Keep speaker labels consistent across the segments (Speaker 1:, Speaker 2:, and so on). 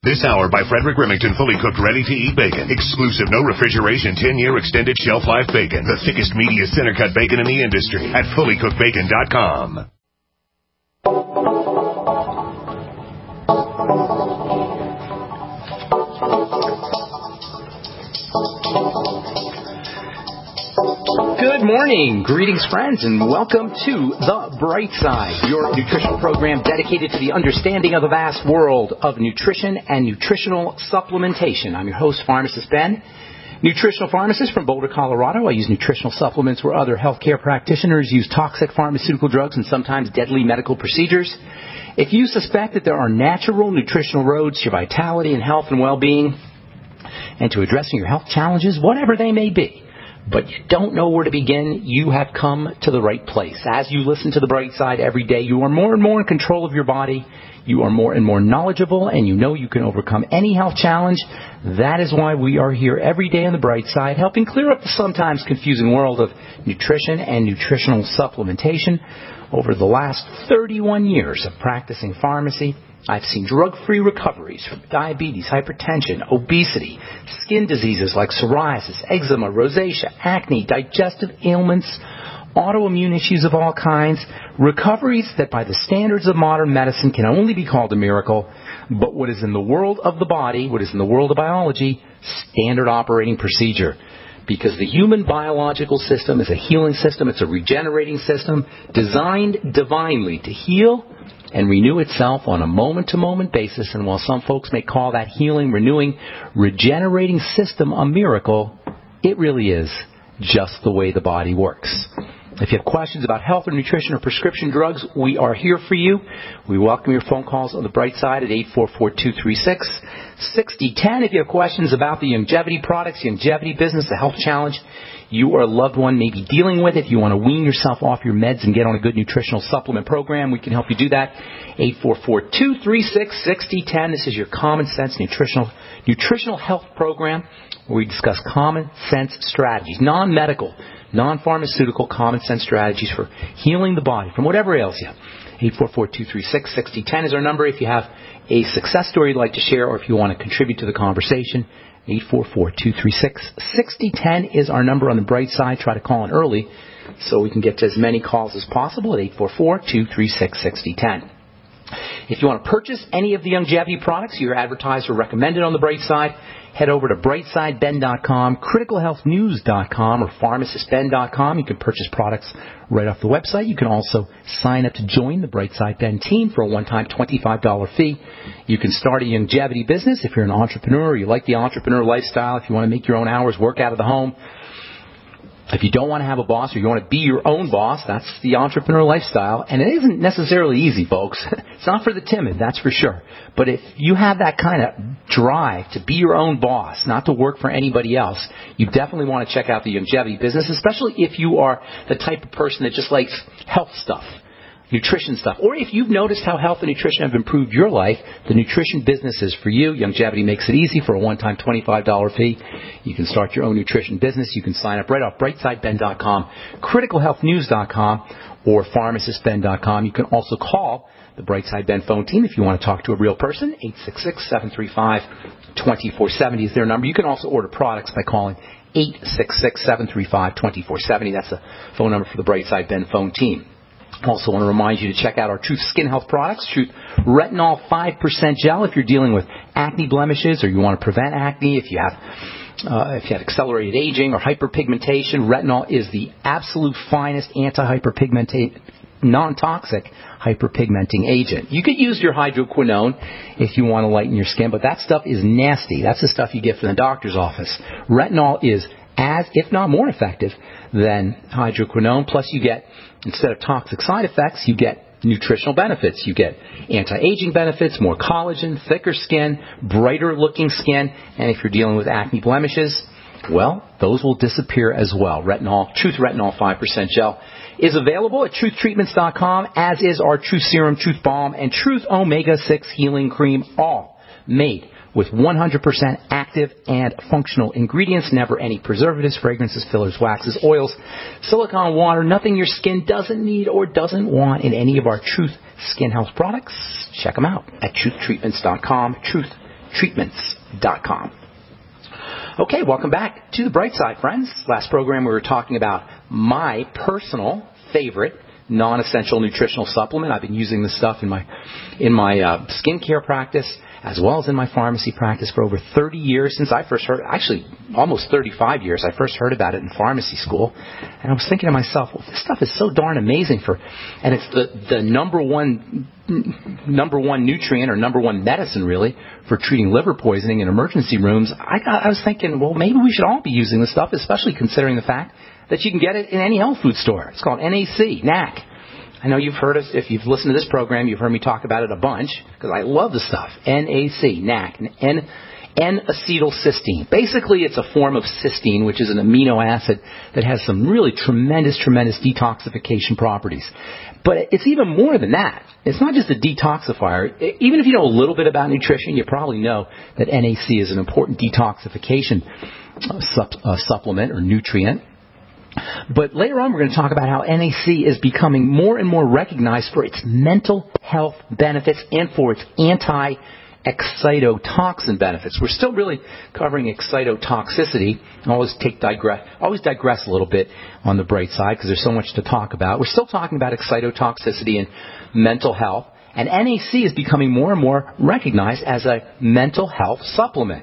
Speaker 1: This hour by Frederick Remington, fully cooked, ready-to-eat bacon. Exclusive, no refrigeration, 10-year extended shelf life bacon. The thickest, meatiest center-cut bacon in the industry at fullycookedbacon.com.
Speaker 2: Good morning. Greetings, friends, and welcome to The Bright Side, your nutritional program dedicated to the understanding of the vast world of nutrition and nutritional supplementation. I'm your host, Pharmacist Ben, nutritional pharmacist from Boulder, Colorado. I use nutritional supplements where other healthcare practitioners use toxic pharmaceutical drugs and sometimes deadly medical procedures. If you suspect that there are natural nutritional roads to vitality and health and well-being and to addressing your health challenges, whatever they may be, but you don't know where to begin, you have come to the right place. As you listen to The Bright Side every day, you are more and more in control of your body. You are more and more knowledgeable, and you know you can overcome any health challenge. That is why we are here every day on The Bright Side, helping clear up the sometimes confusing world of nutrition and nutritional supplementation. Over the last 31 years of practicing pharmacy, I've seen drug-free recoveries from diabetes, hypertension, obesity, skin diseases like psoriasis, eczema, rosacea, acne, digestive ailments, autoimmune issues of all kinds, recoveries that by the standards of modern medicine can only be called a miracle, but what is in the world of the body, what is in the world of biology, standard operating procedure. Because the human biological system is a healing system, it's a regenerating system designed divinely to heal and renew itself on a moment-to-moment basis. And while some folks may call that healing, renewing, regenerating system a miracle, it really is just the way the body works. If you have questions about health or nutrition or prescription drugs, we are here for you. We welcome your phone calls on The Bright Side at 844-236-6010. If you have questions about the longevity products, the longevity business, the health challenge you or a loved one may be dealing with, if you want to wean yourself off your meds and get on a good nutritional supplement program, we can help you do that. 844-236-6010. This is your Common Sense Nutritional Health Program, where we discuss common sense strategies, non-medical, non-pharmaceutical common sense strategies for healing the body from whatever ails you. 844-236-6010 is our number if you have a success story you'd like to share or if you want to contribute to the conversation. 844-236-6010 is our number on The Bright Side. Try to call in early so we can get to as many calls as possible at 844-236-6010. If you want to purchase any of the longevity products you're advertised or recommended on The Bright Side, head over to brightsideben.com, criticalhealthnews.com, or pharmacistben.com. You can purchase products right off the website. You can also sign up to join the Bright Side Ben team for a one-time $25 fee. You can start a longevity business if you're an entrepreneur, or you like the entrepreneur lifestyle, if you want to make your own hours, work out of the home. If you don't want to have a boss or you want to be your own boss, that's the entrepreneur lifestyle. And it isn't necessarily easy, folks. It's not for the timid, that's for sure. But if you have that kind of drive to be your own boss, not to work for anybody else, you definitely want to check out the longevity business, especially if you are the type of person that just likes health stuff, nutrition stuff. Or if you've noticed how health and nutrition have improved your life, the nutrition business is for you. Longevity makes it easy for a one-time $25 fee. You can start your own nutrition business. You can sign up right off brightsideben.com, criticalhealthnews.com, or pharmacistben.com. You can also call the Bright Side Ben phone team if you want to talk to a real person. 866-735-2470 is their number. You can also order products by calling 866-735-2470. That's the phone number for the Bright Side Ben phone team. I also want to remind you to check out our Truth Skin Health products, Truth Retinol 5% Gel if you're dealing with acne blemishes or you want to prevent acne, if you have accelerated aging or hyperpigmentation. Retinol is the absolute finest anti-hyperpigmentate, non-toxic hyperpigmenting agent. You could use your hydroquinone if you want to lighten your skin, but that stuff is nasty. That's the stuff you get from the doctor's office. Retinol is as, if not more effective than hydroquinone, plus you get, instead of toxic side effects, you get nutritional benefits. You get anti-aging benefits, more collagen, thicker skin, brighter looking skin, and if you're dealing with acne blemishes, well, those will disappear as well. Truth Retinol 5% Gel is available at truthtreatments.com, as is our Truth Serum, Truth Balm, and Truth Omega-6 Healing Cream, all made with 100% active and functional ingredients, never any preservatives, fragrances, fillers, waxes, oils, silicone water, nothing your skin doesn't need or doesn't want in any of our Truth Skin Health products. Check them out at truthtreatments.com, NackTreatments.com. Okay, welcome back to The Bright Side, friends. Last program we were talking about my personal favorite non-essential nutritional supplement. I've been using this stuff in my skincare practice as well as in my pharmacy practice for over 30 years since I first heard, actually almost 35 years. I first heard about it in pharmacy school. And I was thinking to myself, well, this stuff is so darn amazing and it's the number one nutrient or number one medicine really for treating liver poisoning in emergency rooms. I was thinking, well, maybe we should all be using this stuff, especially considering the fact that you can get it in any health food store. It's called NAC. I know you've heard us, if you've listened to this program, you've heard me talk about it a bunch, because I love the stuff. NAC, N-acetylcysteine. Basically, it's a form of cysteine, which is an amino acid that has some really tremendous detoxification properties. But it's even more than that. It's not just a detoxifier. Even if you know a little bit about nutrition, you probably know that NAC is an important detoxification supplement or nutrient. But later on, we're going to talk about how NAC is becoming more and more recognized for its mental health benefits and for its anti-excitotoxin benefits. We're still really covering excitotoxicity. I always digress a little bit on the bright side because there's so much to talk about. We're still talking about excitotoxicity and mental health. And NAC is becoming more and more recognized as a mental health supplement.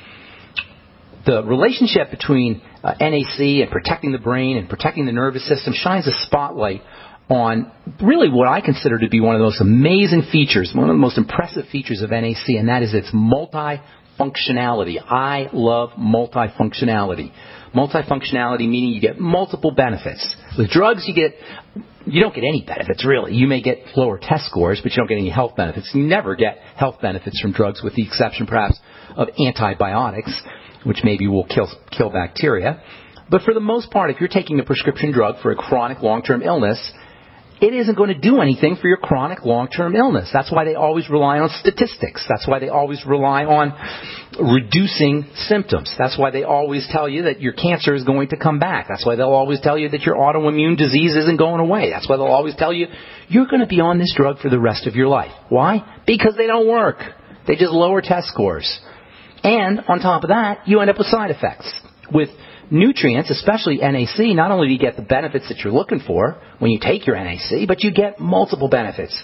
Speaker 2: The relationship between NAC and protecting the brain and protecting the nervous system shines a spotlight on really what I consider to be one of the most amazing features, one of the most impressive features of NAC, and that is its multifunctionality. I love multifunctionality. Multifunctionality meaning you get multiple benefits. With drugs, you don't get any benefits, really. You may get lower test scores, but you don't get any health benefits. You never get health benefits from drugs, with the exception, perhaps, of antibiotics, which maybe will kill bacteria. But for the most part, if you're taking a prescription drug for a chronic long-term illness, it isn't going to do anything for your chronic long-term illness. That's why they always rely on statistics. That's why they always rely on reducing symptoms. That's why they always tell you that your cancer is going to come back. That's why they'll always tell you that your autoimmune disease isn't going away. That's why they'll always tell you you're going to be on this drug for the rest of your life. Why? Because they don't work. They just lower test scores. And on top of that, you end up with side effects. With nutrients, especially NAC, not only do you get the benefits that you're looking for when you take your NAC, but you get multiple benefits.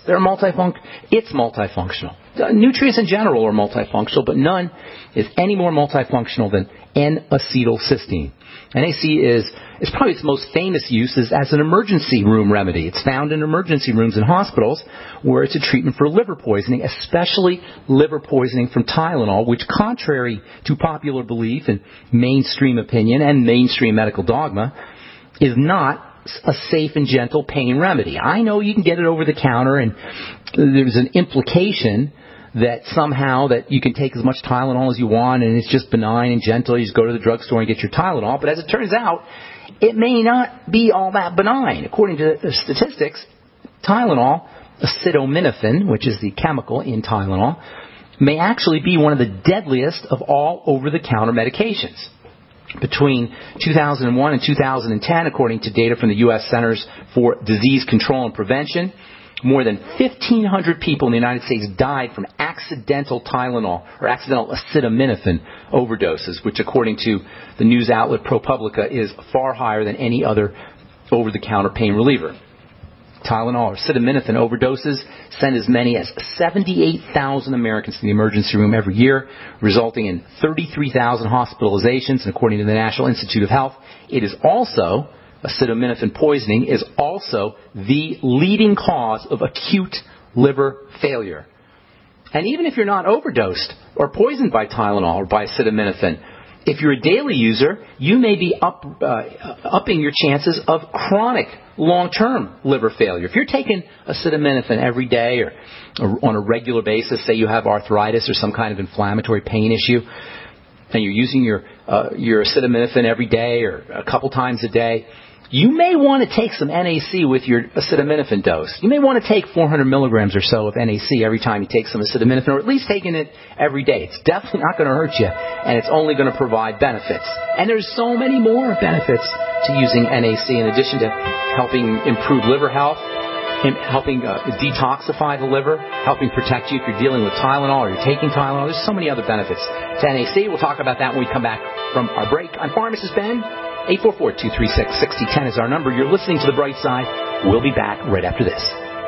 Speaker 2: It's multifunctional. Nutrients in general are multifunctional, but none is any more multifunctional than N-acetylcysteine. NAC is probably its most famous use is as an emergency room remedy. It's found in emergency rooms in hospitals where it's a treatment for liver poisoning, especially liver poisoning from Tylenol, which, contrary to popular belief and mainstream opinion and mainstream medical dogma, is not a safe and gentle pain remedy. I know you can get it over the counter, and there's an implication that somehow that you can take as much Tylenol as you want and it's just benign and gentle. You just go to the drugstore and get your Tylenol. But as it turns out, it may not be all that benign. According to the statistics, Tylenol, acetaminophen, which is the chemical in Tylenol, may actually be one of the deadliest of all over-the-counter medications. Between 2001 and 2010, according to data from the U.S. Centers for Disease Control and Prevention, more than 1,500 people in the United States died from accidental Tylenol or accidental acetaminophen overdoses, which, according to the news outlet ProPublica, is far higher than any other over-the-counter pain reliever. Tylenol or acetaminophen overdoses send as many as 78,000 Americans to the emergency room every year, resulting in 33,000 hospitalizations. And according to the National Institute of Health, acetaminophen poisoning is also the leading cause of acute liver failure. And even if you're not overdosed or poisoned by Tylenol or by acetaminophen, if you're a daily user, you may be upping your chances of chronic long-term liver failure. If you're taking acetaminophen every day or on a regular basis, say you have arthritis or some kind of inflammatory pain issue, and you're using your acetaminophen every day or a couple times a day, you may want to take some NAC with your acetaminophen dose. You may want to take 400 milligrams or so of NAC every time you take some acetaminophen, or at least taking it every day. It's definitely not going to hurt you, and it's only going to provide benefits. And there's so many more benefits to using NAC in addition to helping improve liver health. helping detoxify the liver, helping protect you if you're dealing with Tylenol or you're taking Tylenol. There's so many other benefits to NAC. We'll talk about that when we come back from our break. I'm Pharmacist Ben. 844-236-6010 is our number. You're listening to The Bright Side. We'll be back right after this.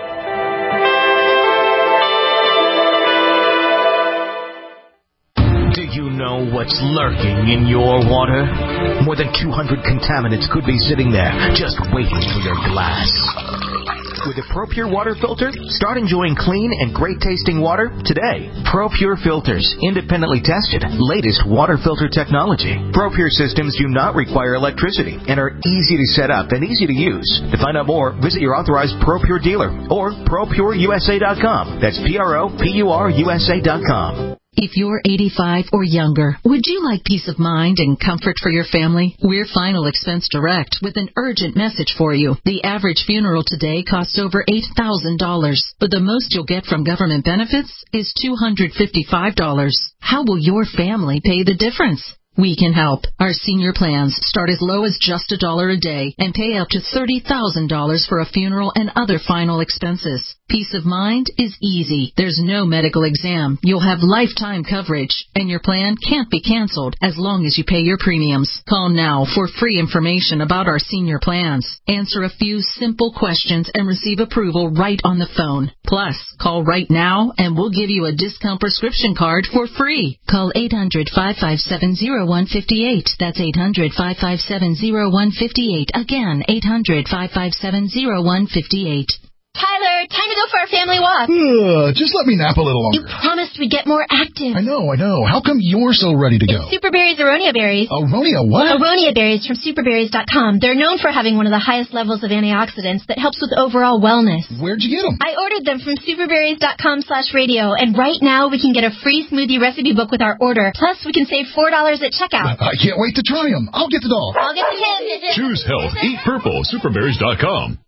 Speaker 3: Do you know what's lurking in your water? More than 200 contaminants could be sitting there, just waiting for your glass. With a ProPure water filter, start enjoying clean and great-tasting water today. ProPure filters, independently tested, latest water filter technology. ProPure systems do not require electricity and are easy to set up and easy to use. To find out more, visit your authorized ProPure dealer or ProPureUSA.com. That's ProPureUSA.com.
Speaker 4: If you're 85 or younger, would you like peace of mind and comfort for your family? We're Final Expense Direct with an urgent message for you. The average funeral today costs over $8,000, but the most you'll get from government benefits is $255. How will your family pay the difference? We can help. Our senior plans start as low as just $1 a day and pay up to $30,000 for a funeral and other final expenses. Peace of mind is easy. There's no medical exam. You'll have lifetime coverage, and your plan can't be canceled as long as you pay your premiums. Call now for free information about our senior plans. Answer a few simple questions and receive approval right on the phone. Plus, call right now and we'll give you a discount prescription card for free. Call 800-557-0158. That's 800-557-0158. Again, 800-557-0158.
Speaker 5: Tyler, time to go for our family walk.
Speaker 6: Just let me nap a little longer.
Speaker 5: You promised we'd get more active.
Speaker 6: I know. How come you're so ready to go?
Speaker 5: It's Superberry's Aronia berries.
Speaker 6: Aronia what?
Speaker 5: Aronia berries from superberries.com. They're known for having one of the highest levels of antioxidants that helps with overall wellness.
Speaker 6: Where'd you get them?
Speaker 5: I ordered them from superberries.com/radio, and right now we can get a free smoothie recipe book with our order. Plus, we can save $4 at checkout.
Speaker 6: I can't wait to try them. I'll get the doll.
Speaker 5: I'll get the kid.
Speaker 7: Choose health. Eat purple. Superberries.com.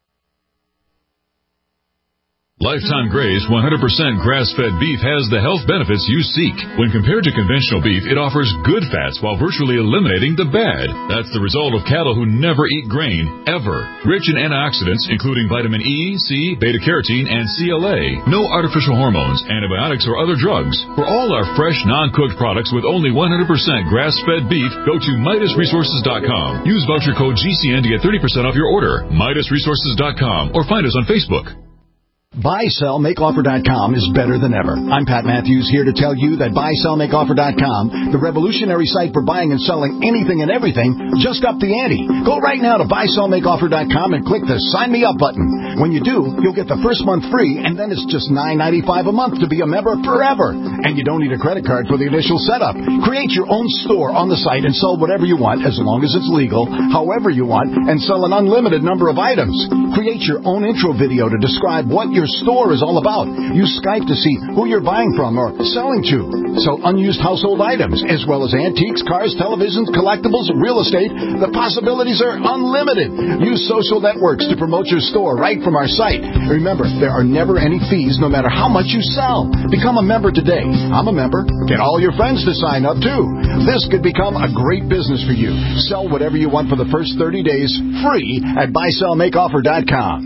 Speaker 7: Lifetime Graze 100% grass-fed beef has the health benefits you seek. When compared to conventional beef, it offers good fats while virtually eliminating the bad. That's the result of cattle who never eat grain, ever. Rich in antioxidants, including vitamin E, C, beta-carotene, and CLA. No artificial hormones, antibiotics, or other drugs. For all our fresh, non-cooked products with only 100% grass-fed beef, go to MidasResources.com. Use voucher code GCN to get 30% off your order. MidasResources.com or find us on Facebook.
Speaker 8: BuySellMakeOffer.com is better than ever. I'm Pat Matthews here to tell you that BuySellMakeOffer.com, the revolutionary site for buying and selling anything and everything, just upped the ante. Go right now to BuySellMakeOffer.com and click the Sign Me Up button. When you do, you'll get the first month free, and then it's just $9.95 a month to be a member forever. And you don't need a credit card for the initial setup. Create your own store on the site and sell whatever you want, as long as it's legal, however you want, and sell an unlimited number of items. Create your own intro video to describe what your store is all about. Use Skype to see who you're buying from or selling to. Sell unused household items, as well as antiques, cars, televisions, collectibles, real estate. The possibilities are unlimited. Use social networks to promote your store right from our site. Remember, there are never any fees no matter how much you sell. Become a member today. I'm a member. Get all your friends to sign up too. This could become a great business for you. Sell whatever you want for the first 30 days free at BuySellMakeOffer.com.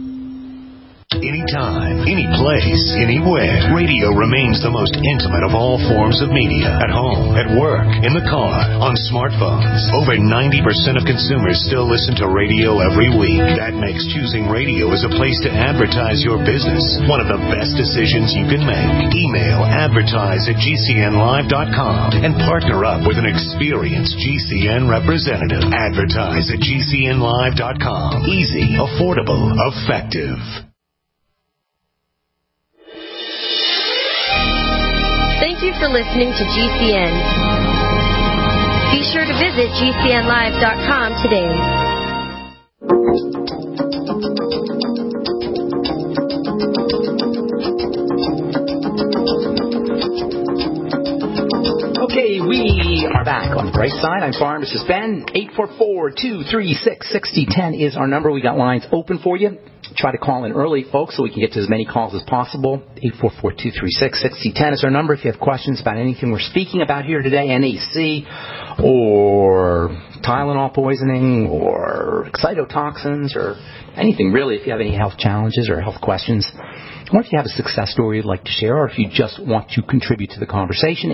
Speaker 1: Anytime, any place, anywhere. Radio remains the most intimate of all forms of media. At home, at work, in the car, on smartphones. Over 90% of consumers still listen to radio every week. That makes choosing radio as a place to advertise your business one of the best decisions you can make. Email advertise@gcnlive.com and partner up with an experienced GCN representative. Advertise@gcnlive.com. Easy, affordable, effective.
Speaker 9: Thank you for listening to GCN. Be sure to visit GCNlive.com today.
Speaker 2: Okay, we are back on the bright side. I'm Pharmacist Ben. 844-236-6010 is our number. We got lines open for you. Try to call in early, folks, so we can get to as many calls as possible. 844-236-6010 is our number if you have questions about anything we're speaking about here today, NAC, or Tylenol poisoning, or excitotoxins, or anything really. If you have any health challenges or health questions, or if you have a success story you'd like to share, or if you just want to contribute to the conversation,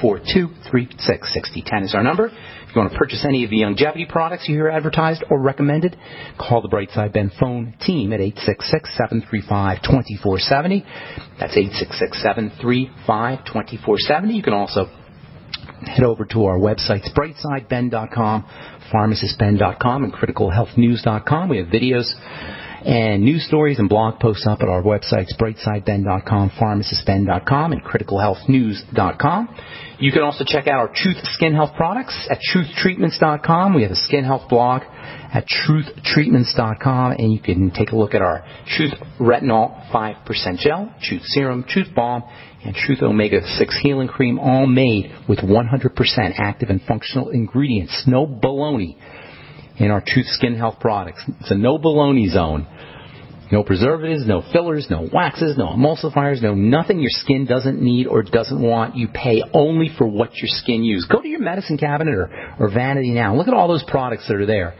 Speaker 2: 844-236-6010 is our number. If you want to purchase any of the longevity products you hear advertised or recommended, call the Brightside Ben phone team at 866-735-2470. That's 866-735-2470. You can also head over to our websites, brightsideben.com, pharmacistben.com, and criticalhealthnews.com. We have videos and news stories and blog posts up at our websites, brightsideben.com, pharmacistben.com, and criticalhealthnews.com. You can also check out our Truth Skin Health products at truthtreatments.com. We have a skin health blog at truthtreatments.com, and you can take a look at our Truth Retinol 5% Gel, Truth Serum, Truth Balm, and Truth Omega-6 Healing Cream, all made with 100% active and functional ingredients. No baloney in our Truth Skin Health products. It's a no baloney zone. No preservatives, no fillers, no waxes, no emulsifiers, no nothing your skin doesn't need or doesn't want. You pay only for what your skin uses. Go to your medicine cabinet or Vanity Now. Look at all those products that are there.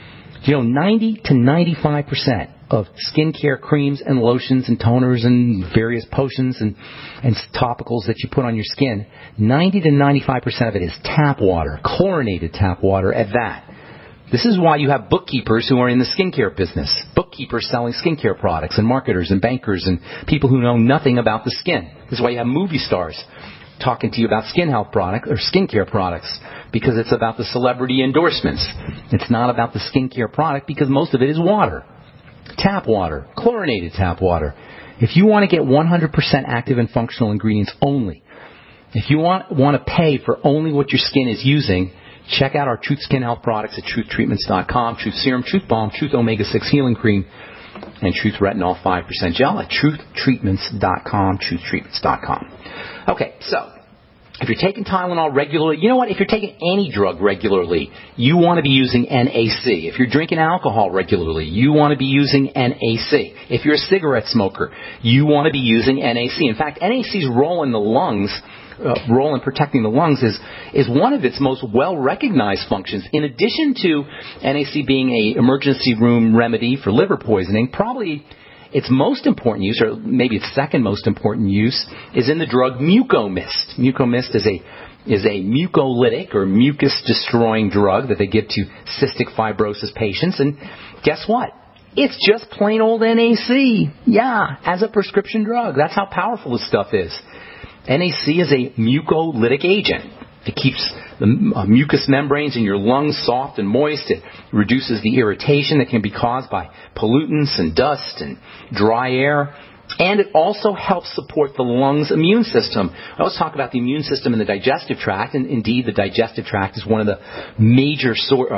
Speaker 2: 90 to 95% of skincare creams and lotions and toners and various potions and topicals that you put on your skin, 90 to 95% of it is tap water, chlorinated tap water at that. This is why you have bookkeepers who are in the skincare business, bookkeepers selling skincare products, and marketers and bankers and people who know nothing about the skin. This is why you have movie stars talking to you about skin health products or skincare products, because it's about the celebrity endorsements. It's not about the skincare product, because most of it is water, tap water, chlorinated tap water. If you want to get 100% active and functional ingredients only, if you want to pay for only what your skin is using, check out our Truth Skin Health products at truthtreatments.com, Truth Serum, Truth Balm, Truth Omega-6 Healing Cream, and Truth Retinol 5% Gel at truthtreatments.com, truthtreatments.com. Okay, so if you're taking Tylenol regularly, you know what? If you're taking any drug regularly, you want to be using NAC. If you're drinking alcohol regularly, you want to be using NAC. If you're a cigarette smoker, you want to be using NAC. In fact, NAC's role in the lungs, role in protecting the lungs is one of its most well-recognized functions. In addition to NAC being an emergency room remedy for liver poisoning, probably its most important use, or maybe its second most important use, is in the drug Mucomyst. Mucomyst is a mucolytic or mucus-destroying drug that they give to cystic fibrosis patients. And guess what? It's just plain old NAC. Yeah, as a prescription drug. That's how powerful this stuff is. NAC is a mucolytic agent. It keeps the mucous membranes in your lungs soft and moist. It reduces the irritation that can be caused by pollutants and dust and dry air. And it also helps support the lungs' immune system. I always talk about the immune system and the digestive tract, and indeed the digestive tract is one of the major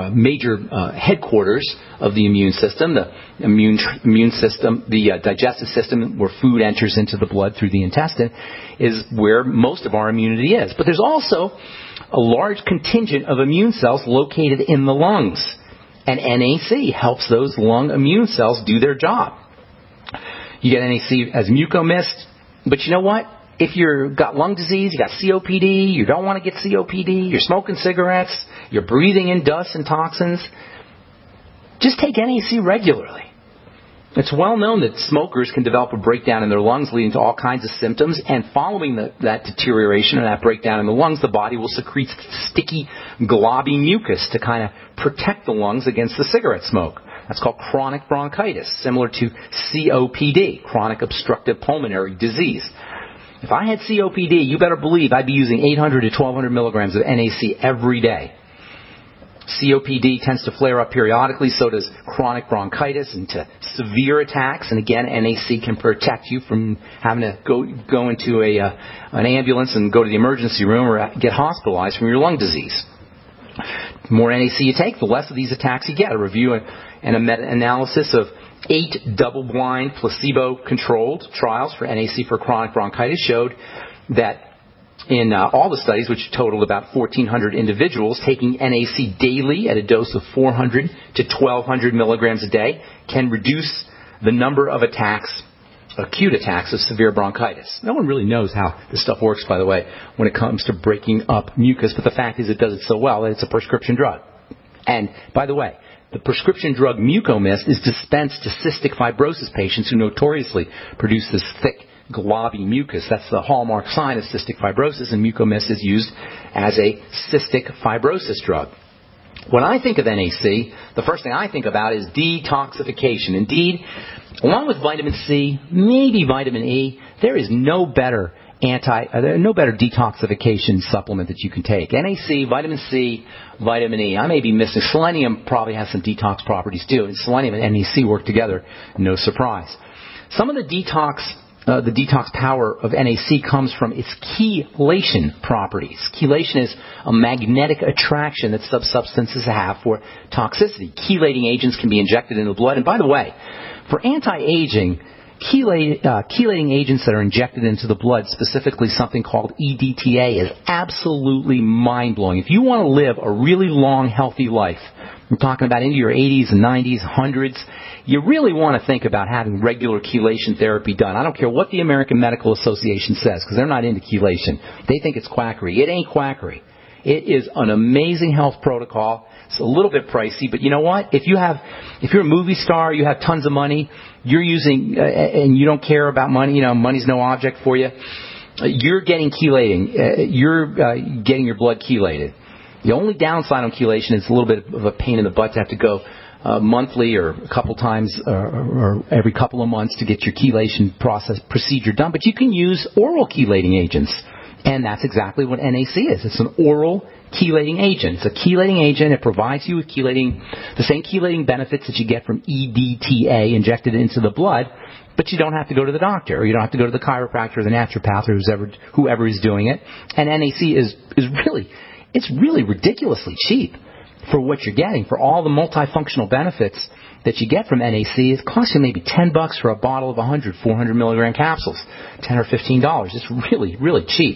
Speaker 2: headquarters of the immune system. The immune system, the digestive system, where food enters into the blood through the intestine, is where most of our immunity is. But there's also a large contingent of immune cells located in the lungs, and NAC helps those lung immune cells do their job. You get NAC as Mucomyst, but you know what? If you've got lung disease, you got COPD, you don't want to get COPD, you're smoking cigarettes, you're breathing in dust and toxins, just take NAC regularly. It's well known that smokers can develop a breakdown in their lungs leading to all kinds of symptoms, and following that deterioration and that breakdown in the lungs, the body will secrete sticky, globby mucus to kind of protect the lungs against the cigarette smoke. That's called chronic bronchitis, similar to COPD, chronic obstructive pulmonary disease. If I had COPD, you better believe I'd be using 800 to 1,200 milligrams of NAC every day. COPD tends to flare up periodically, so does chronic bronchitis, and to severe attacks. And again, NAC can protect you from having to go into an ambulance and go to the emergency room or get hospitalized from your lung disease. The more NAC you take, the less of these attacks you get. A review and a meta-analysis of 8 double-blind, placebo-controlled trials for NAC for chronic bronchitis showed that in all the studies, which totaled about 1,400 individuals, taking NAC daily at a dose of 400 to 1,200 milligrams a day can reduce the number of acute attacks of severe bronchitis. No one really knows how this stuff works, by the way, when it comes to breaking up mucus, but the fact is it does it so well that it's a prescription drug. And, by the way, the prescription drug Mucomyst is dispensed to cystic fibrosis patients who notoriously produce this thick, globby mucus. That's the hallmark sign of cystic fibrosis, and Mucomyst is used as a cystic fibrosis drug. When I think of NAC, the first thing I think about is detoxification. Indeed, along with vitamin C, maybe vitamin E, there is no better detoxification supplement that you can take. NAC, vitamin C, vitamin E. I may be missing. Selenium probably has some detox properties too. And selenium and NAC work together. No surprise. Some of the detox power of NAC comes from its chelation properties. Chelation is a magnetic attraction that some substances have for toxicity. Chelating agents can be injected into the blood. And by the way, for anti-aging, chelating agents that are injected into the blood, specifically something called EDTA, is absolutely mind-blowing. If you want to live a really long, healthy life, I'm talking about into your 80s and 90s, 100s, you really want to think about having regular chelation therapy done. I don't care what the American Medical Association says, because they're not into chelation. They think it's quackery. It ain't quackery. It is an amazing health protocol. It's a little bit pricey, but you know what? If you're a movie star, you have tons of money, you're using, and you don't care about money, money's no object for you, you're getting chelating. You're getting your blood chelated. The only downside on chelation is a little bit of a pain in the butt to have to go monthly or a couple times or every couple of months to get your chelation procedure done. But you can use oral chelating agents. And that's exactly what NAC is. It's an oral chelating agent. It's a chelating agent. It provides you with the same chelating benefits that you get from EDTA injected into the blood, but you don't have to go to the doctor, or you don't have to go to the chiropractor or the naturopath or whoever is doing it. And NAC is really ridiculously cheap for what you're getting, for all the multifunctional benefits that you get from NAC. It costs you maybe $10 for a bottle of 400 milligram capsules, $10 or $15. It's really, really cheap.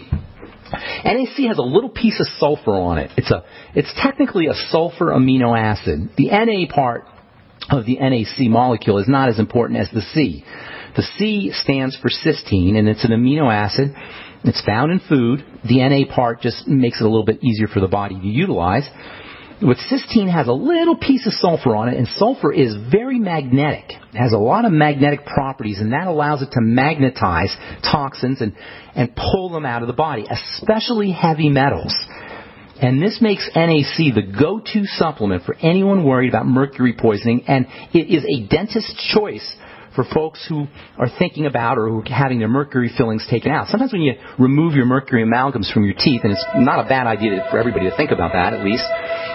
Speaker 2: NAC has a little piece of sulfur on it. It's technically a sulfur amino acid. The Na part of the NAC molecule is not as important as the C. The C stands for cysteine, and it's an amino acid. It's found in food. The Na part just makes it a little bit easier for the body to utilize. With cysteine has a little piece of sulfur on it, and sulfur is very magnetic. It has a lot of magnetic properties, and that allows it to magnetize toxins and pull them out of the body, especially heavy metals. And this makes NAC the go-to supplement for anyone worried about mercury poisoning, and it is a dentist's choice for folks who are thinking about or who are having their mercury fillings taken out. Sometimes when you remove your mercury amalgams from your teeth, and it's not a bad idea for everybody to think about that at least,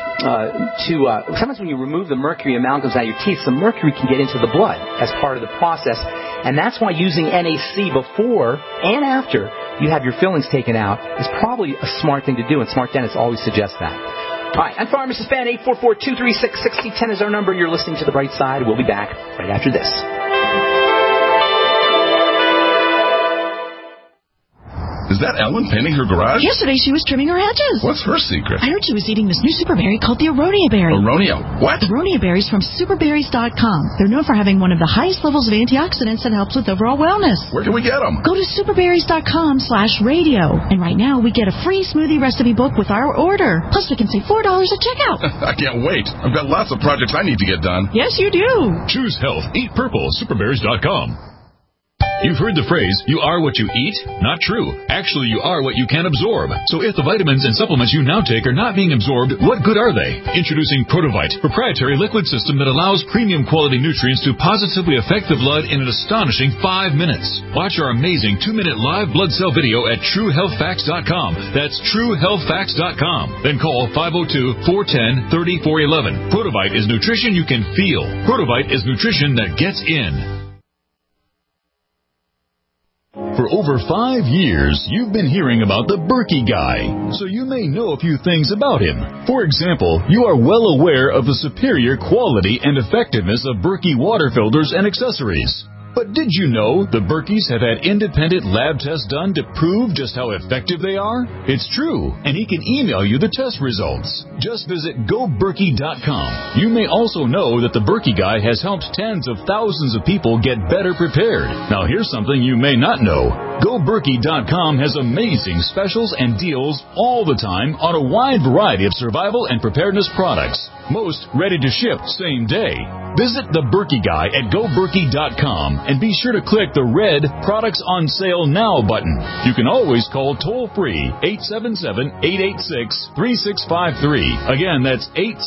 Speaker 2: sometimes when you remove the mercury amalgams out of your teeth, some mercury can get into the blood as part of the process. And that's why using NAC before and after you have your fillings taken out is probably a smart thing to do, and smart dentists always suggest that. All right, I'm Pharmacist Ben. 844-236-6010 is our number. You're listening to The Bright Side. We'll be back right after this.
Speaker 10: Is that Ellen painting her garage?
Speaker 11: Yesterday she was trimming her hedges.
Speaker 10: What's her secret?
Speaker 11: I heard she was eating this new super berry called the Aronia berry.
Speaker 10: Aronia? What?
Speaker 11: Aronia berries from superberries.com. They're known for having one of the highest levels of antioxidants that helps with overall wellness.
Speaker 10: Where can we get them?
Speaker 11: Go to superberries.com/radio. And right now we get a free smoothie recipe book with our order. Plus we can save $4 at checkout.
Speaker 10: I can't wait. I've got lots of projects I need to get done.
Speaker 11: Yes, you do.
Speaker 7: Choose health. Eat purple. Superberries.com. You've heard the phrase, you are what you eat? Not true. Actually, you are what you can absorb. So if the vitamins and supplements you now take are not being absorbed, what good are they? Introducing Protovite, proprietary liquid system that allows premium quality nutrients to positively affect the blood in an astonishing 5 minutes. Watch our amazing 2-minute live blood cell video at TrueHealthFacts.com. That's TrueHealthFacts.com. Then call 502-410-3411. Protovite is nutrition you can feel. Protovite is nutrition that gets in. For over 5 years, you've been hearing about the Berkey guy, so you may know a few things about him. For example, you are well aware of the superior quality and effectiveness of Berkey water filters and accessories. But did you know the Berkeys have had independent lab tests done to prove just how effective they are? It's true, and he can email you the test results. Just visit GoBerkey.com. You may also know that the Berkey Guy has helped tens of thousands of people get better prepared. Now here's something you may not know. GoBerkey.com has amazing specials and deals all the time on a wide variety of survival and preparedness products. Most ready to ship same day. Visit the Berkey Guy at GoBerkey.com and be sure to click the red Products on Sale Now button. You can always call toll-free 877-886-3653. Again, that's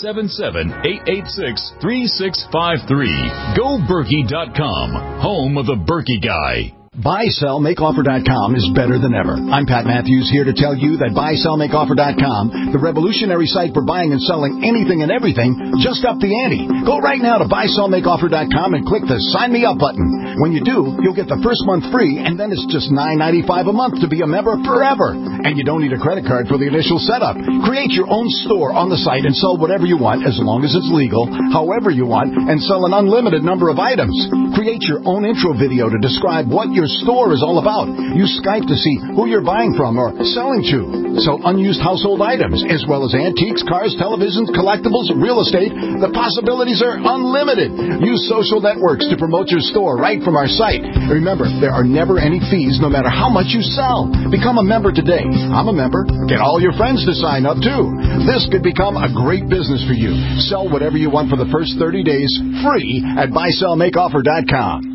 Speaker 7: 877-886-3653. GoBerkey.com, home of the Berkey Guy.
Speaker 8: BuySellMakeOffer.com is better than ever. I'm Pat Matthews here to tell you that BuySellMakeOffer.com, the revolutionary site for buying and selling anything and everything, just upped the ante. Go right now to BuySellMakeOffer.com and click the Sign Me Up button. When you do, you'll get the first month free, and then it's just $9.95 a month to be a member forever. And you don't need a credit card for the initial setup. Create your own store on the site and sell whatever you want, as long as it's legal, however you want, and sell an unlimited number of items. Create your own intro video to describe what your store is all about. Use Skype to see who you're buying from or selling to. Sell unused household items, as well as antiques, cars, televisions, collectibles, real estate. The possibilities are unlimited. Use social networks to promote your store right from our site. Remember, there are never any fees no matter how much you sell. Become a member today. I'm a member. Get all your friends to sign up too. This could become a great business for you. Sell whatever you want for the first 30 days free at BuySellMakeOffer.com.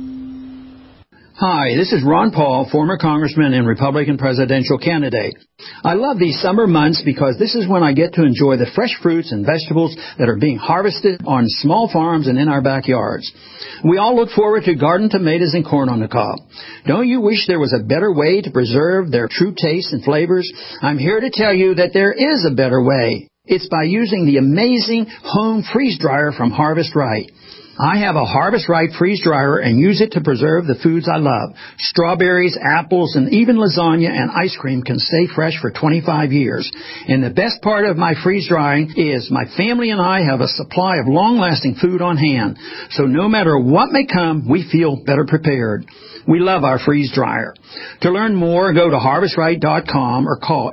Speaker 12: Hi, this is Ron Paul, former congressman and Republican presidential candidate. I love these summer months because this is when I get to enjoy the fresh fruits and vegetables that are being harvested on small farms and in our backyards. We all look forward to garden tomatoes and corn on the cob. Don't you wish there was a better way to preserve their true tastes and flavors? I'm here to tell you that there is a better way. It's by using the amazing home freeze dryer from Harvest Right. I have a Harvest Right freeze dryer and use it to preserve the foods I love. Strawberries, apples, and even lasagna and ice cream can stay fresh for 25 years. And the best part of my freeze drying is my family and I have a supply of long-lasting food on hand. So no matter what may come, we feel better prepared. We love our freeze dryer. To learn more, go to HarvestRight.com or call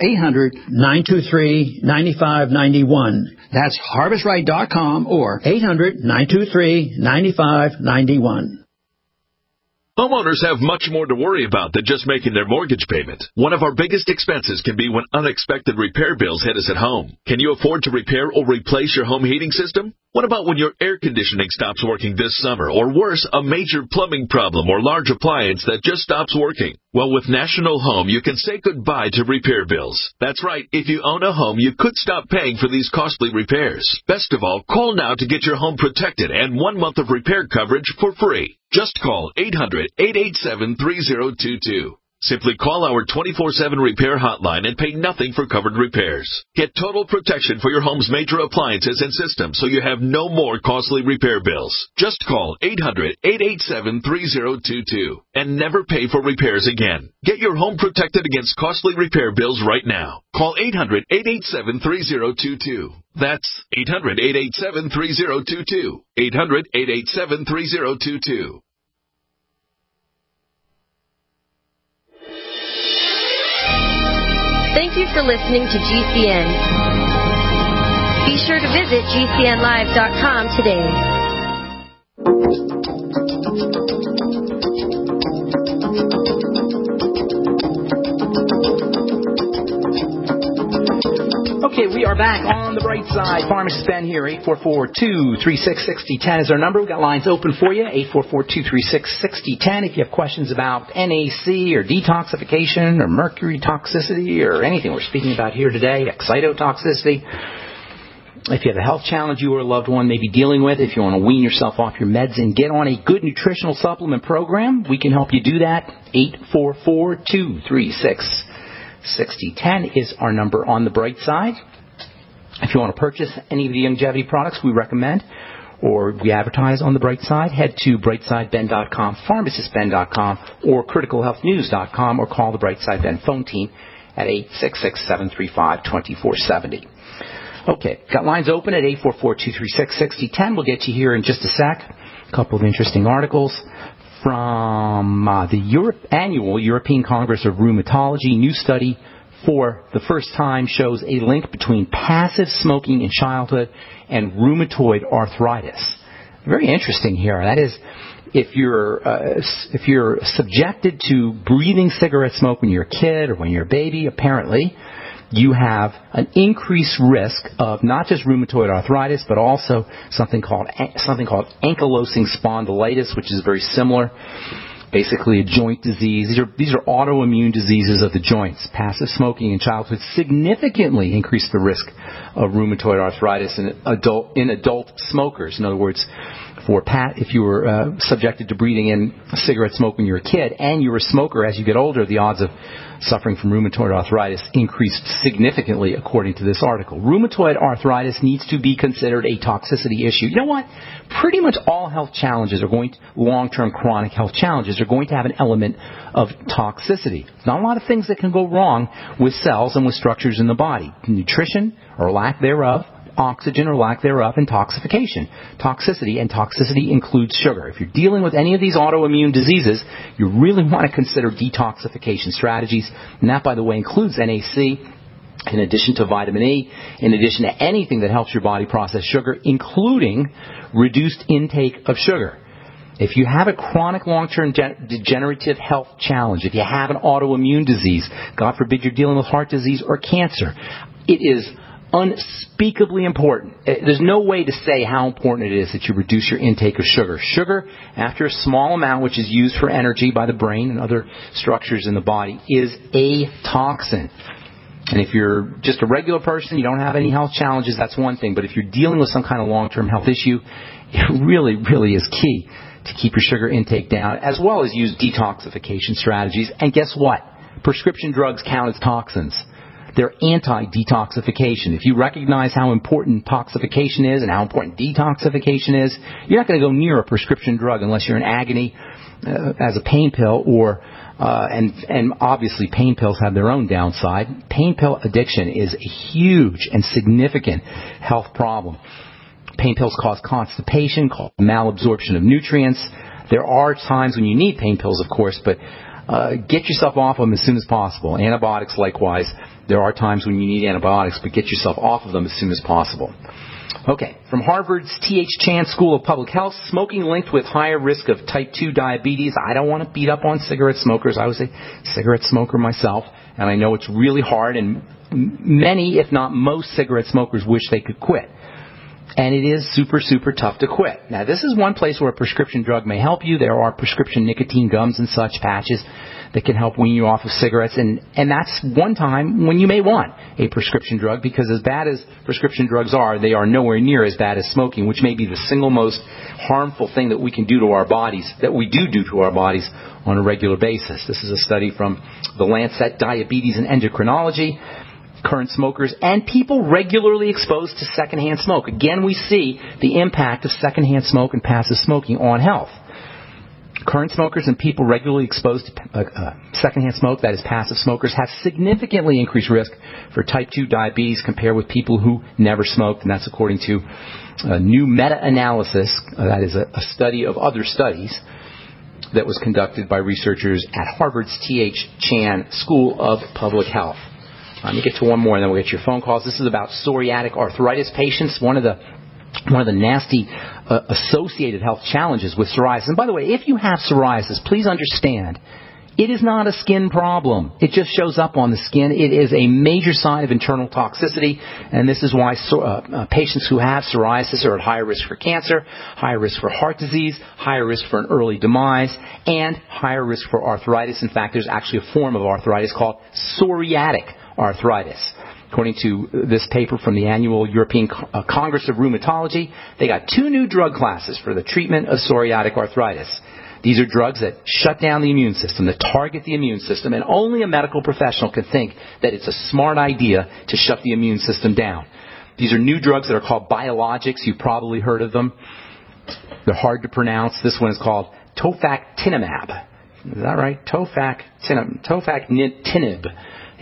Speaker 12: 800-923-9591. That's HarvestRight.com or 800-923-9591.
Speaker 13: Homeowners have much more to worry about than just making their mortgage payment. One of our biggest expenses can be when unexpected repair bills hit us at home. Can you afford to repair or replace your home heating system? What about when your air conditioning stops working this summer? Or worse, a major plumbing problem or large appliance that just stops working? Well, with National Home, you can say goodbye to repair bills. That's right. If you own a home, you could stop paying for these costly repairs. Best of all, call now to get your home protected and 1 month of repair coverage for free. Just call 800-887-3022. Simply call our 24/7 repair hotline and pay nothing for covered repairs. Get total protection for your home's major appliances and systems so you have no more costly repair bills. Just call 800-887-3022 and never pay for repairs again. Get your home protected against costly repair bills right now. Call 800-887-3022. That's 800-887-3022. 800-887-3022.
Speaker 9: Thank you for listening to GCN. Be sure to visit GCNlive.com today.
Speaker 2: Okay, we are back on the bright side. Pharmacist Ben here. 844-236-6010 is our number. We've got lines open for you. 844-236-6010. If you have questions about NAC or detoxification or mercury toxicity or anything we're speaking about here today, excitotoxicity. If you have a health challenge you or a loved one may be dealing with, if you want to wean yourself off your meds and get on a good nutritional supplement program, we can help you do that. 844-236-6010 is our number on the bright side. If you want to purchase any of the longevity products we recommend or we advertise on the bright side, head to brightsideben.com, pharmacistben.com, or criticalhealthnews.com, or call the Brightside Ben phone team at 866-735-2470. Okay, got lines open at 844-236-6010. We'll get you here in just a sec. A couple of interesting articles. from the annual European Congress of Rheumatology. New study for the first time shows a link between passive smoking in childhood and rheumatoid arthritis. Very interesting here. That is, if you're subjected to breathing cigarette smoke when you're a kid or when you're a baby, apparently you have an increased risk of not just rheumatoid arthritis, but also something called ankylosing spondylitis, which is very similar. Basically a joint disease. These are autoimmune diseases of the joints. Passive smoking in childhood significantly increased the risk of rheumatoid arthritis in adult smokers. In other words, if you were subjected to breathing in cigarette smoke when you were a kid and you were a smoker as you get older, the odds of suffering from rheumatoid arthritis increased significantly, according to this article. Rheumatoid arthritis needs to be considered a toxicity issue. You know what? Pretty much all health challenges long-term chronic health challenges are going to have an element of toxicity. Not a lot of things that can go wrong with cells and with structures in the body. Nutrition or lack thereof, oxygen or lack thereof, and toxification. Toxicity, and toxicity includes sugar. If you're dealing with any of these autoimmune diseases, you really want to consider detoxification strategies, and that, by the way, includes NAC, in addition to vitamin E, in addition to anything that helps your body process sugar, including reduced intake of sugar. If you have a chronic long-term degenerative health challenge, if you have an autoimmune disease, God forbid you're dealing with heart disease or cancer, it is unspeakably important. There's no way to say how important it is that you reduce your intake of sugar. Sugar, after a small amount, which is used for energy by the brain and other structures in the body, is a toxin. And if you're just a regular person, you don't have any health challenges, that's one thing. But if you're dealing with some kind of long-term health issue, it really, really is key to keep your sugar intake down, as well as use detoxification strategies. And guess what? Prescription drugs count as toxins. They're anti-detoxification. If you recognize how important toxification is and how important detoxification is, you're not going to go near a prescription drug unless you're in agony as a pain pill, and obviously pain pills have their own downside. Pain pill addiction is a huge and significant health problem. Pain pills cause constipation, cause malabsorption of nutrients. There are times when you need pain pills, of course, but get yourself off them as soon as possible. Antibiotics, likewise. There are times when you need antibiotics, but get yourself off of them as soon as possible. Okay, from Harvard's T.H. Chan School of Public Health, smoking linked with higher risk of type 2 diabetes. I don't want to beat up on cigarette smokers. I was a cigarette smoker myself, and I know it's really hard, and many, if not most, cigarette smokers wish they could quit. And it is super, super tough to quit. Now, this is one place where a prescription drug may help you. There are prescription nicotine gums and such patches that can help wean you off of cigarettes. And that's one time when you may want a prescription drug, because as bad as prescription drugs are, they are nowhere near as bad as smoking, which may be the single most harmful thing that we can do to our bodies, that we do to our bodies on a regular basis. This is a study from the Lancet Diabetes and Endocrinology. Current smokers and people regularly exposed to secondhand smoke. Again, we see the impact of secondhand smoke and passive smoking on health. Current smokers and people regularly exposed to secondhand smoke, that is passive smokers, have significantly increased risk for type 2 diabetes compared with people who never smoked, and that's according to a new meta-analysis, that is a study of other studies that was conducted by researchers at Harvard's T.H. Chan School of Public Health. Let me get to one more, and then we'll get your phone calls. This is about psoriatic arthritis patients, one of the nasty associated health challenges with psoriasis. And by the way, if you have psoriasis, please understand, it is not a skin problem. It just shows up on the skin. It is a major sign of internal toxicity, and this is why patients who have psoriasis are at higher risk for cancer, higher risk for heart disease, higher risk for an early demise, and higher risk for arthritis. In fact, there's actually a form of arthritis called psoriatic arthritis. According to this paper from the annual European Congress of Rheumatology, they got 2 new drug classes for the treatment of psoriatic arthritis. These are drugs that shut down the immune system, that target the immune system, and only a medical professional can think that it's a smart idea to shut the immune system down. These are new drugs that are called biologics. You've probably heard of them. They're hard to pronounce. This one is called Tofactinib. Is that right? Tofactinib.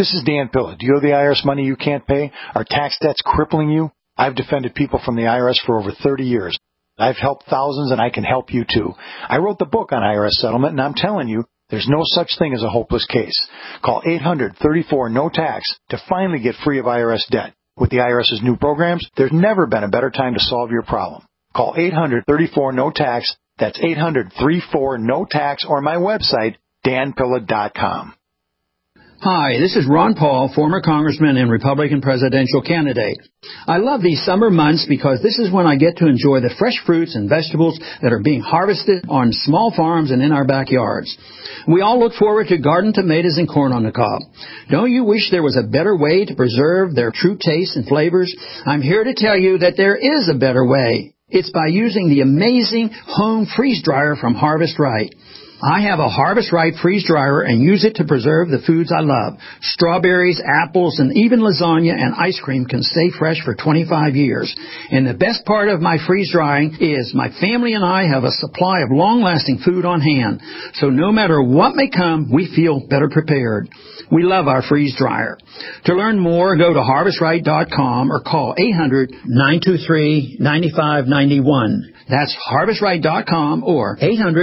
Speaker 14: This is Dan Pilla. Do you owe the IRS money you can't pay? Are tax debts crippling you? I've defended people from the IRS for over 30 years. I've helped thousands, and I can help you too. I wrote the book on IRS settlement, and I'm telling you, there's no such thing as a hopeless case. Call 800-34-NO-TAX to finally get free of IRS debt. With the IRS's new programs, there's never been a better time to solve your problem. Call 800-34-NO-TAX. That's 800-34-NO-TAX, or my website, danpilla.com.
Speaker 12: Hi, this is Ron Paul, former congressman and Republican presidential candidate. I love these summer months because this is when I get to enjoy the fresh fruits and vegetables that are being harvested on small farms and in our backyards. We all look forward to garden tomatoes and corn on the cob. Don't you wish there was a better way to preserve their true taste and flavors? I'm here to tell you that there is a better way. It's by using the amazing home freeze dryer from Harvest Right. I have a Harvest Right freeze dryer and use it to preserve the foods I love. Strawberries, apples, and even lasagna and ice cream can stay fresh for 25 years. And the best part of my freeze drying is my family and I have a supply of long-lasting food on hand. So no matter what may come, we feel better prepared. We love our freeze dryer. To learn more, go to harvestright.com or call 800-923-9591. That's harvestright.com or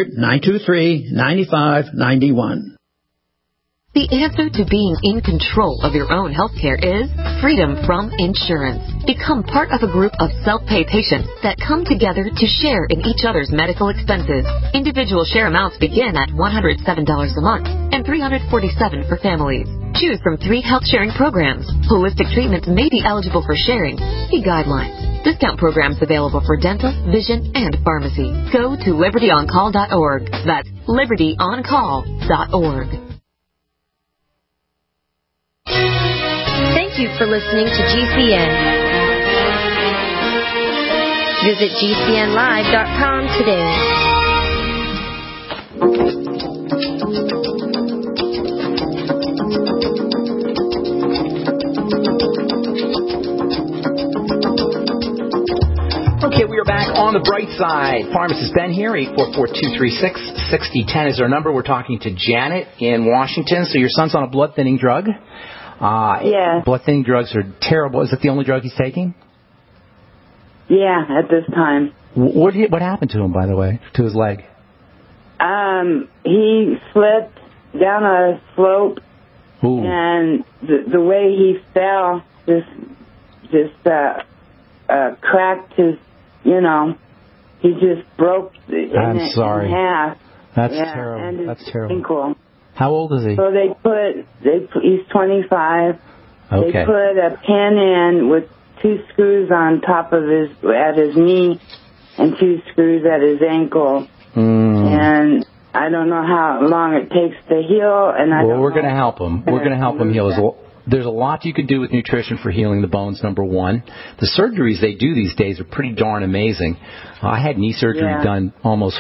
Speaker 12: 800-923-9591.
Speaker 15: The answer to being in control of your own health care is freedom from insurance. Become part of a group of self-pay patients that come together to share in each other's medical expenses. Individual share amounts begin at $107 a month and $347 for families. Choose from 3 health-sharing programs. Holistic treatments may be eligible for sharing. See guidelines. Discount programs available for dental, vision, and pharmacy. Go to libertyoncall.org. That's libertyoncall.org.
Speaker 9: Thank you for listening to GCN. Visit GCNlive.com today.
Speaker 2: Okay, we are back on the bright side. Pharmacist Ben here, 844-236-6010 is our number. We're talking to Janet in Washington. So your son's on a blood thinning drug.
Speaker 16: Yeah.
Speaker 2: Blood thinning drugs are terrible. Is it the only drug he's taking?
Speaker 16: Yeah, at this time.
Speaker 2: What happened to him, by the way, to his leg?
Speaker 16: He slipped down a slope,
Speaker 2: Ooh.
Speaker 16: and the way he fell just cracked his, he just broke in half.
Speaker 2: That's terrible.
Speaker 16: And
Speaker 2: That's terrible.
Speaker 16: Ankle.
Speaker 2: How old is he?
Speaker 16: So he's 25.
Speaker 2: Okay.
Speaker 16: They put a pin in with 2 screws on top of at his knee and 2 screws at his ankle. And I don't know how long it takes to heal. And
Speaker 2: we're going to help him. We're going to help him heal as well. There's a lot you can do with nutrition for healing the bones, number one. The surgeries they do these days are pretty darn amazing. I had knee surgery done almost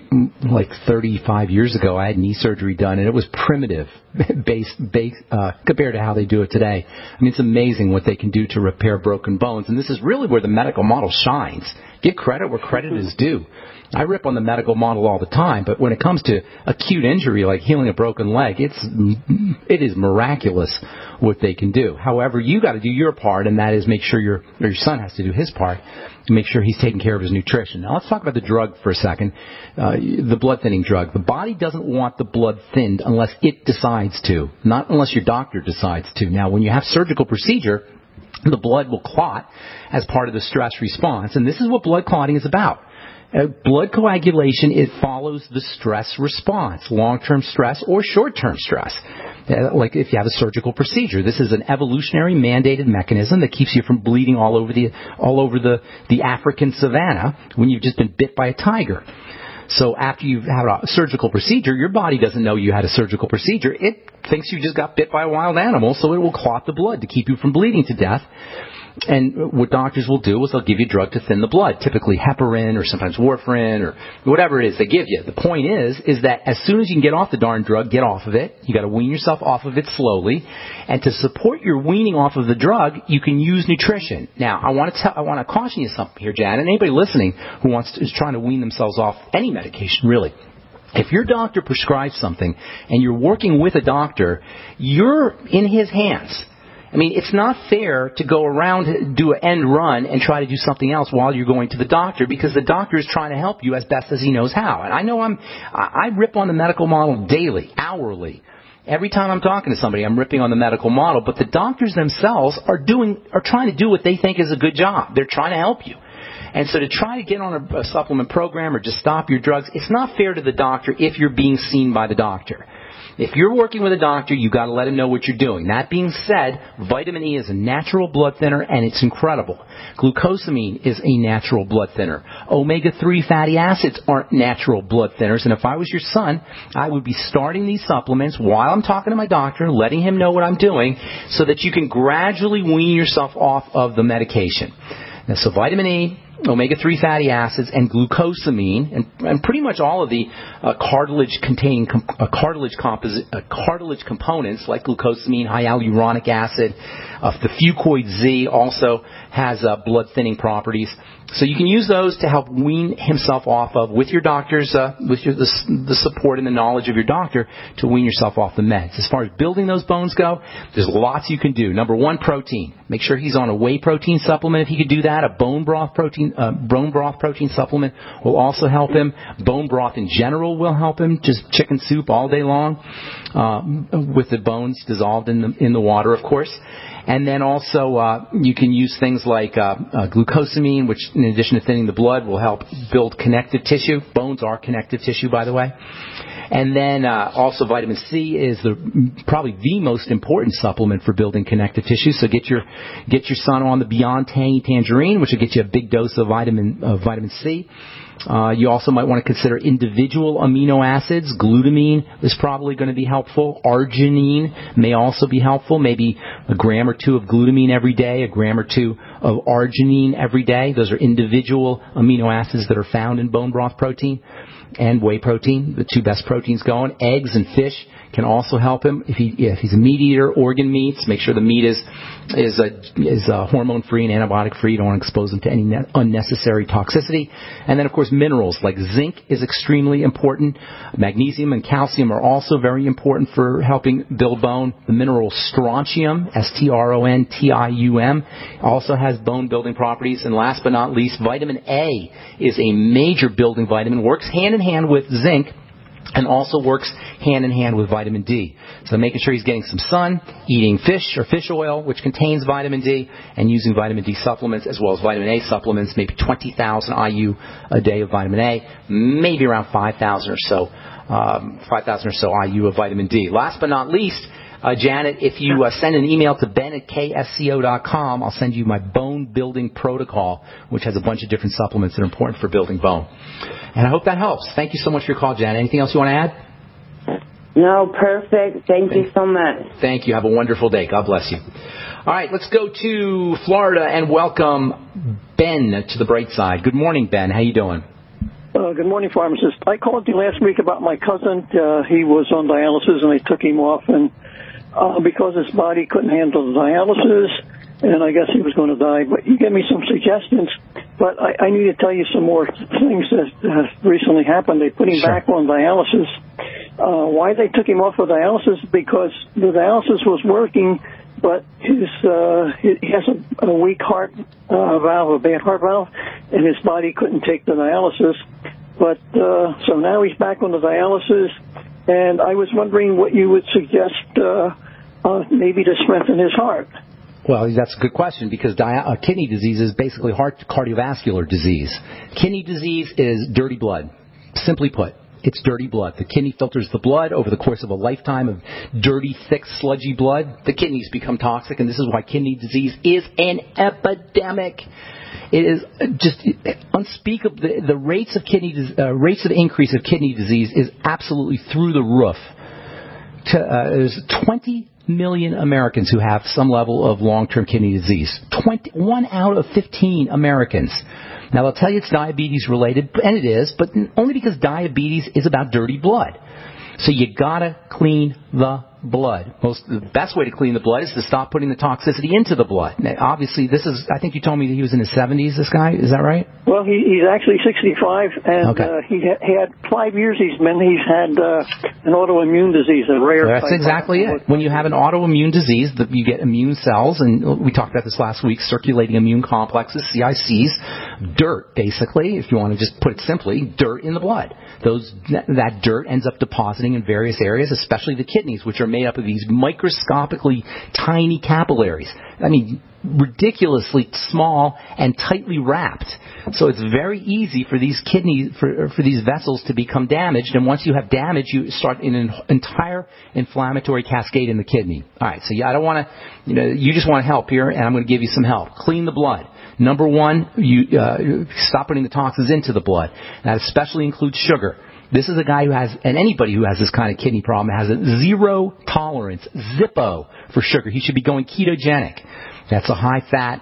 Speaker 2: 35 years ago. I had knee surgery done, and it was primitive compared to how they do it today. I mean, it's amazing what they can do to repair broken bones, and this is really where the medical model shines. Give credit where credit is due. I rip on the medical model all the time, but when it comes to acute injury like healing a broken leg, it is miraculous what they can do. However, you got to do your part, and that is make sure your son has to do his part to make sure he's taking care of his nutrition. Now, let's talk about the drug for a second, the blood thinning drug. The body doesn't want the blood thinned unless it decides to, not unless your doctor decides to. Now, when you have surgical procedure, the blood will clot as part of the stress response, and this is what blood clotting is about. Blood coagulation, it follows the stress response, long-term stress or short-term stress. Like if you have a surgical procedure, this is an evolutionary mandated mechanism that keeps you from bleeding all over the African savanna when you've just been bit by a tiger. So after you've had a surgical procedure, your body doesn't know you had a surgical procedure. It thinks you just got bit by a wild animal, so it will clot the blood to keep you from bleeding to death. And what doctors will do is they'll give you a drug to thin the blood, typically heparin or sometimes warfarin or whatever it is they give you. The point is that as soon as you can get off the darn drug, get off of it. You got to wean yourself off of it slowly. And to support your weaning off of the drug, you can use nutrition. Now, I want to caution you something here, Jan, and anybody listening who is trying to wean themselves off any medication, really. If your doctor prescribes something and you're working with a doctor, you're in his hands. I mean, it's not fair to go around, do an end run, and try to do something else while you're going to the doctor, because the doctor is trying to help you as best as he knows how. And I know I rip on the medical model daily, hourly. Every time I'm talking to somebody, I'm ripping on the medical model, but the doctors themselves are trying to do what they think is a good job. They're trying to help you. And so to try to get on a supplement program or just stop your drugs, it's not fair to the doctor if you're being seen by the doctor. If you're working with a doctor, you've got to let him know what you're doing. That being said, vitamin E is a natural blood thinner, and it's incredible. Glucosamine is a natural blood thinner. Omega-3 fatty acids aren't natural blood thinners, and if I was your son, I would be starting these supplements while I'm talking to my doctor, letting him know what I'm doing, so that you can gradually wean yourself off of the medication. Now, so vitamin E, omega-3 fatty acids, and glucosamine, and pretty much all of the cartilage components like glucosamine, hyaluronic acid. The Fucoid Z also has blood thinning properties. So you can use those to help wean himself off of, with your doctor's, the support and the knowledge of your doctor, to wean yourself off the meds. As far as building those bones go, there's lots you can do. Number one, protein. Make sure he's on a whey protein supplement if he could do that. A bone broth protein supplement will also help him. Bone broth in general will help him. Just chicken soup all day long, with the bones dissolved in the water, of course. And then also you can use things like glucosamine, which in addition to thinning the blood will help build connective tissue. Bones are connective tissue, by the way. And then also vitamin C is probably the most important supplement for building connective tissue. So get your son on the Beyond Tangy Tangerine, which will get you a big dose of vitamin C. You also might want to consider individual amino acids. Glutamine is probably going to be helpful. Arginine may also be helpful. Maybe a gram or two of glutamine every day, a gram or two of arginine every day. Those are individual amino acids that are found in bone broth protein and whey protein, the two best proteins going. Eggs and fish can also help him. If he's a meat eater, organ meats, make sure the meat is hormone free and antibiotic free. You don't want to expose him to any unnecessary toxicity. And then, of course, minerals like zinc is extremely important. Magnesium and calcium are also very important for helping build bone. The mineral strontium, strontium, also has bone building properties. And last but not least, vitamin A is a major building vitamin. Works hand in hand with zinc, and also works hand in hand with vitamin D. So making sure he's getting some sun, eating fish or fish oil, which contains vitamin D, and using vitamin D supplements as well as vitamin A supplements, maybe 20,000 IU a day of vitamin A, maybe around 5,000 or so IU of vitamin D. Last but not least, Janet, if you send an email to ben@ksco.com, I'll send you my bone building protocol, which has a bunch of different supplements that are important for building bone. And I hope that helps. Thank you so much for your call, Janet. Anything else you want to add?
Speaker 16: No, perfect. Thank you so much.
Speaker 2: Thank you. Have a wonderful day. God bless you. All right, let's go to Florida and welcome Ben to the bright side. Good morning, Ben. How you doing?
Speaker 17: Good morning, pharmacist. I called you last week about my cousin. He was on dialysis, and they took him off, and because his body couldn't handle the dialysis, and I guess he was going to die. But you gave me some suggestions, but I need to tell you some more things that recently happened. They put him back on dialysis. Why they took him off of dialysis? Because the dialysis was working, but he has a weak heart valve, a bad heart valve, and his body couldn't take the dialysis. But so now he's back on the dialysis, and I was wondering what you would suggest maybe to strengthen his heart.
Speaker 2: Well, that's a good question, because kidney disease is basically cardiovascular disease. Kidney disease is dirty blood. Simply put, it's dirty blood. The kidney filters the blood over the course of a lifetime of dirty, thick, sludgy blood. The kidneys become toxic, and this is why kidney disease is an epidemic. It is just unspeakable. The rates of increase of kidney disease is absolutely through the roof. There's 20 million Americans who have some level of long-term kidney disease. 1 out of 15 Americans. Now, they'll tell you it's diabetes related, and it is, but only because diabetes is about dirty blood. So you gotta clean the blood. The best way to clean the blood is to stop putting the toxicity into the blood. Now, obviously, I think you told me that he was in his 70s, this guy. Is that right?
Speaker 17: Well, he's actually 65, and he had 5 years he's had an autoimmune disease, a rare
Speaker 2: That's exactly it. When you have an autoimmune disease, you get immune cells, and we talked about this last week, circulating immune complexes, CICs, dirt, basically, if you want to just put it simply, dirt in the blood. That dirt ends up depositing in various areas, especially the kidneys, which are made up of these microscopically tiny capillaries. I mean, ridiculously small and tightly wrapped. So it's very easy for these kidneys, for these vessels to become damaged. And once you have damage, you start an entire inflammatory cascade in the kidney. All right. So I don't want to, you just want help here, and I'm going to give you some help. Clean the blood. Number one, you stop putting the toxins into the blood. That especially includes sugar. This is a guy who has, and anybody who has this kind of kidney problem has a zero tolerance, Zippo, for sugar. He should be going ketogenic. That's a high-fat,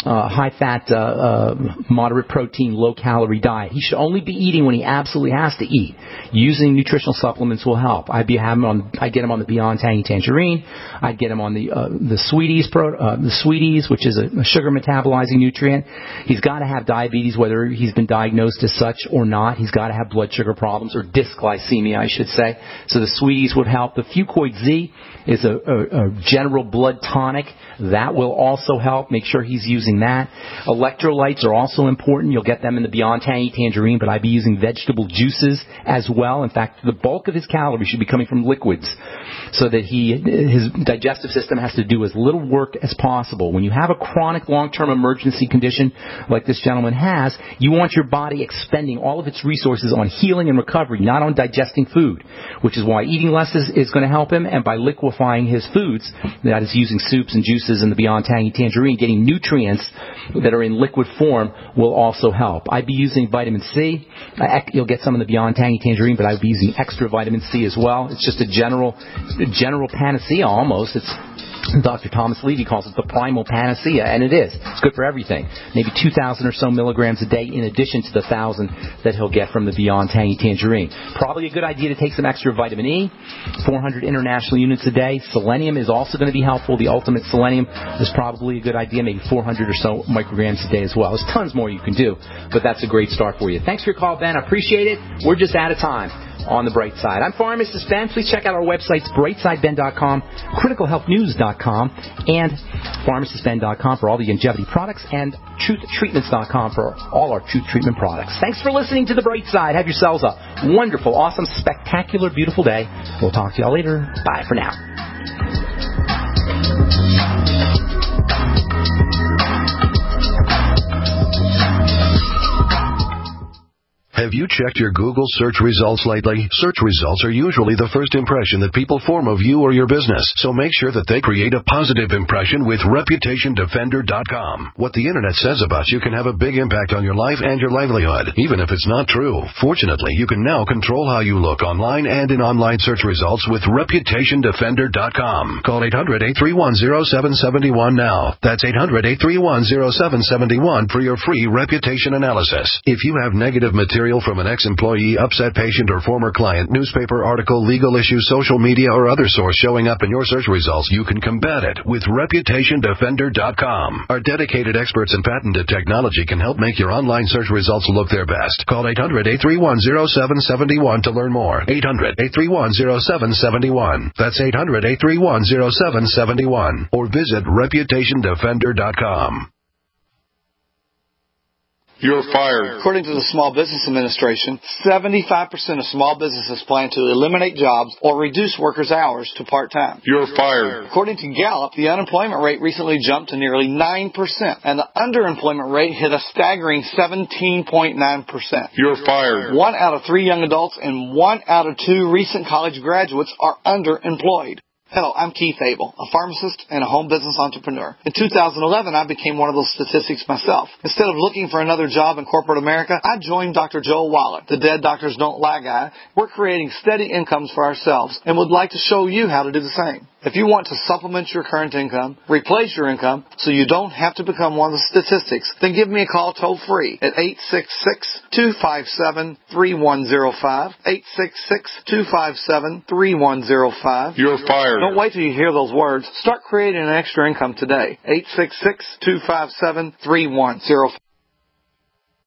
Speaker 2: moderate protein, low-calorie diet. He should only be eating when he absolutely has to eat. Using nutritional supplements will help. I get him on the Beyond Tangy Tangerine. I'd get him on the Sweeties, which is a sugar metabolizing nutrient. He's got to have diabetes, whether he's been diagnosed as such or not. He's got to have blood sugar problems, or dysglycemia, I should say. So the Sweeties would help. The Fucoid Z is a general blood tonic. That will also help. Make sure he's using that. Electrolytes are also important. You'll get them in the Beyond Tangy Tangerine, but I'd be using vegetable juices as well. In fact, the bulk of his calories should be coming from liquids, so that his digestive system has to do as little work as possible. When you have a chronic long-term emergency condition like this gentleman has, you want your body expending all of its resources on healing and recovery, not on digesting food, which is why eating less is going to help him, and by liquefying his foods, that is using soups and juices in the Beyond Tangy Tangerine, getting nutrients that are in liquid form will also help. I'd be using vitamin C. You'll get some in the Beyond Tangy Tangerine, but I'd be using extra vitamin C as well. It's just a general panacea almost. It's Dr. Thomas Levy calls it the primal panacea, and it is. It's good for everything. Maybe 2,000 or so milligrams a day in addition to the 1,000 that he'll get from the Beyond Tangy Tangerine. Probably a good idea to take some extra vitamin E, 400 international units a day. Selenium is also going to be helpful. The Ultimate Selenium is probably a good idea, maybe 400 or so micrograms a day as well. There's tons more you can do, but that's a great start for you. Thanks for your call, Ben. I appreciate it. We're just out of time on the Bright Side. I'm Pharmacist Ben. Please check out our websites, brightsideben.com, criticalhealthnews.com, and pharmacistben.com for all the longevity products, and truthtreatments.com for all our truth treatment products. Thanks for listening to the Bright Side. Have yourselves a wonderful, awesome, spectacular, beautiful day. We'll talk to y'all later. Bye for now.
Speaker 1: Have you checked your Google search results lately? Search results are usually the first impression that people form of you or your business, so make sure that they create a positive impression with ReputationDefender.com. What the Internet says about you can have a big impact on your life and your livelihood, even if it's not true. Fortunately, you can now control how you look online and in online search results with ReputationDefender.com. Call 800-831-0771 now. That's 800-831-0771 for your free reputation analysis. If you have negative material from an ex-employee, upset patient, or former client, newspaper article, legal issue, social media, or other source showing up in your search results, you can combat it with ReputationDefender.com. Our dedicated experts and patented technology can help make your online search results look their best. Call 800-831-0771 to learn more. 800-831-0771. That's 800-831-0771. Or visit ReputationDefender.com.
Speaker 18: You're fired. According to the Small Business Administration, 75% of small businesses plan to eliminate jobs or reduce workers' hours to part-time. You're fired. According to Gallup, the unemployment rate recently jumped to nearly 9%, and the underemployment rate hit a staggering 17.9%. You're fired. 1 out of 3 young adults and 1 out of 2 recent college graduates are underemployed. Hello, I'm Keith Abel, a pharmacist and a home business entrepreneur. In 2011, I became one of those statistics myself. Instead of looking for another job in corporate America, I joined Dr. Joel Wallach, the Dead Doctors Don't Lie guy. We're creating steady incomes for ourselves and would like to show you how to do the same. If you want to supplement your current income, replace your income so you don't have to become one of the statistics, then give me a call toll-free at 866-257-3105, 866-257-3105. You're fired. fired. Don't wait till you hear those words. Start creating an extra income today. 866-257-3105.